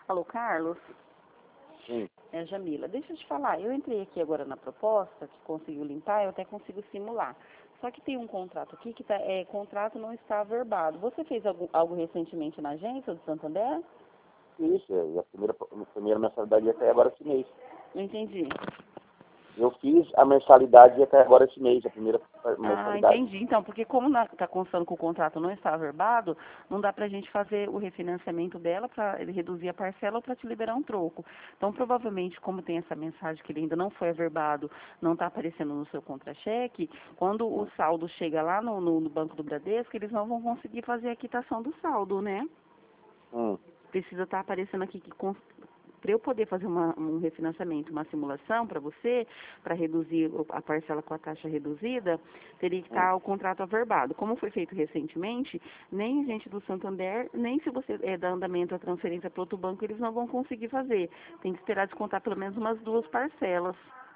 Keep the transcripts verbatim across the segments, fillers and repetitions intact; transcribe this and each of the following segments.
Alô, Carlos? Sim. É, Jamila, deixa eu te falar, eu entrei aqui agora na proposta, que conseguiu limpar, eu até consigo simular. Só que tem um contrato aqui que tá, é, contrato não está averbado. Você fez algo, algo recentemente na agência do Santander? Isso, e a primeira, a primeira mensalidade ia cair agora esse mês. Não entendi. Eu fiz a mensalidade ia cair agora esse mês, a primeira Ah, mensalidade. entendi. Então, porque como está constando que o contrato não está averbado, não dá para a gente fazer o refinanciamento dela para ele reduzir a parcela ou para te liberar um troco. Então, provavelmente, como tem essa mensagem que ele ainda não foi averbado, não está aparecendo no seu contra-cheque, quando o saldo chega lá no, no, no Banco do Bradesco, eles não vão conseguir fazer a quitação do saldo, né? Hum. Precisa estar aparecendo aqui que para eu poder fazer uma, um refinanciamento, uma simulação para você, para reduzir a parcela com a taxa reduzida, teria que estar Hum. o contrato averbado. Como foi feito recentemente, nem gente do Santander, nem se você é, dar andamento a transferência para outro banco, eles não vão conseguir fazer. Tem que esperar descontar pelo menos umas duas parcelas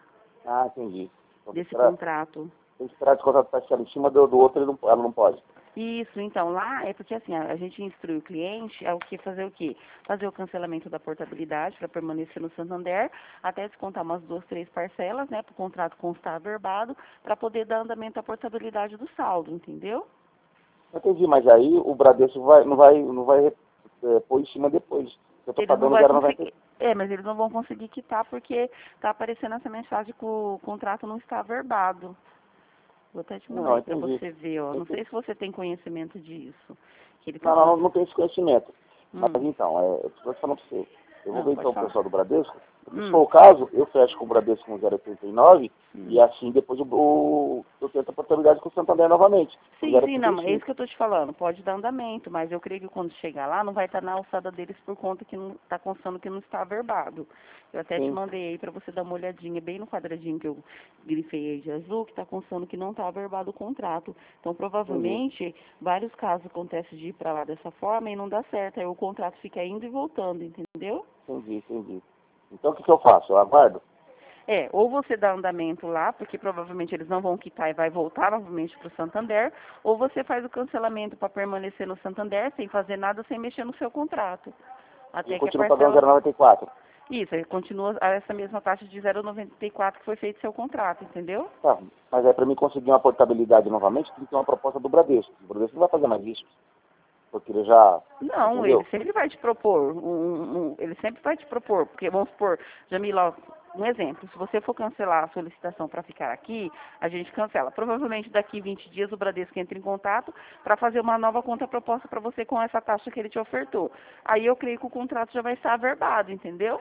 Ah, entendi. Então, desse esperar, contrato. tem que esperar descontar a parcela em cima do, do outro, ele não, ela não pode. Isso, então, lá é porque assim, a, a gente instrui o cliente a o que fazer o quê? Fazer o cancelamento da portabilidade para permanecer no Santander, até descontar umas duas, três parcelas, né, para o contrato constar averbado, para poder dar andamento à portabilidade do saldo, entendeu? Entendi, mas aí o Bradesco vai, não vai, não vai é, pôr em cima depois. Eu estou Eles não pagando vão zero vírgula noventa e cinco. conseguir, é, mas eles não vão conseguir quitar porque está aparecendo essa mensagem que o contrato não está averbado. Vou até te mandar Não, aí para entendi. você ver, ó. Não Entendi. sei se você tem conhecimento disso. Que ele tá Não, não, não, com... não tenho esse conhecimento. Mas Hum, então, é, eu estou falando para você. Eu vou não, ver pode então o falar. pessoal do Bradesco. Porque se Hum, for o caso, eu fecho com o Bradesco com zero vírgula oitenta e nove hum. e assim depois o, o, eu tento a oportunidade com o Santander novamente. Com Sim, sim, não, é isso zero vírgula trinta e cinco. que eu tô te falando, pode dar andamento, mas eu creio que quando chegar lá não vai estar na alçada deles por conta que não está constando que não está averbado. Eu até te Sim. mandei aí para você dar uma olhadinha bem no quadradinho que eu grifei aí de azul, que está constando que não está averbado o contrato. Então, Entendi. provavelmente, vários casos acontecem de ir para lá dessa forma e não dá certo, aí o contrato fica indo e voltando, entendeu? Entendi, entendi. Então o que, que eu faço? Eu aguardo? É, ou você dá andamento lá, porque provavelmente eles não vão quitar e vai voltar novamente para o Santander, ou você faz o cancelamento para permanecer no Santander sem fazer nada, sem mexer no seu contrato. E eu Até que a continuo pagando parcela... zero vírgula noventa e quatro. Isso, aí continua a essa mesma taxa de zero vírgula noventa e quatro que foi feito seu contrato, entendeu? Tá, mas aí para mim conseguir uma portabilidade novamente, tem que ter uma proposta do Bradesco. O Bradesco não vai fazer mais isso. Porque ele já... Não, ele Entendeu? sempre vai te propor, um, um, um, ele sempre vai te propor, porque vamos supor, Jamila, um exemplo, se você for cancelar a solicitação para ficar aqui, a gente cancela. Provavelmente daqui vinte dias o Bradesco entra em contato para fazer uma nova contraproposta para você com essa taxa que ele te ofertou. Aí eu creio que o contrato já vai estar averbado, entendeu?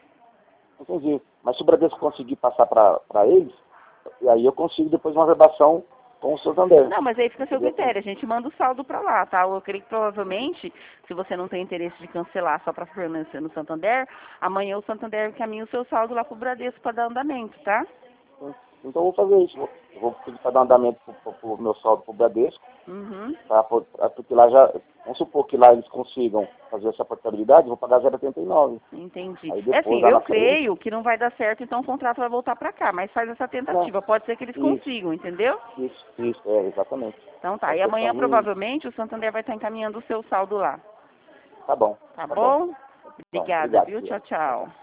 Entendi. Mas se o Bradesco conseguir passar para eles, e aí eu consigo depois uma rebação com o Santander. Não, mas aí fica a seu Entendeu? critério, a gente manda o saldo para lá, tá? Eu creio que provavelmente, se você não tem interesse de cancelar só para permanecer no Santander, amanhã o Santander encaminha o seu saldo lá pro Bradesco para dar andamento, tá? Então eu vou fazer isso. Eu vou pedir para dar andamento para o meu saldo para o Bradesco, Uhum. pra, pra, porque lá já, vamos supor que lá eles consigam fazer essa portabilidade, eu vou pagar zero vírgula oitenta e nove. Entendi. Aí É depois, assim, lá eu na frente, creio que não vai dar certo, então o contrato vai voltar para cá, mas faz essa não, tentativa, pode ser que eles isso, consigam, entendeu? isso, isso, é, exatamente. Então tá, É e amanhã questão de... provavelmente o Santander vai estar encaminhando o seu saldo lá. Tá bom, Tá tá bom. bom? Então, Obrigada, obrigado, viu? tia. Tchau, tchau.